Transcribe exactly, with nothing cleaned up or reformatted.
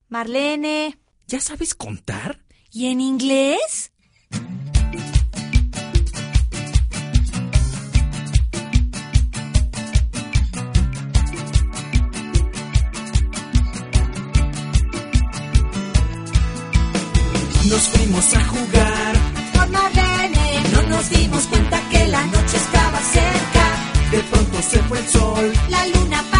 Marlene. ¿Ya sabes contar? ¿Y en inglés? Nos fuimos a jugar Con Marlene. No nos dimos cuenta que la noche estaba cerca. De pronto se fue el sol. La luna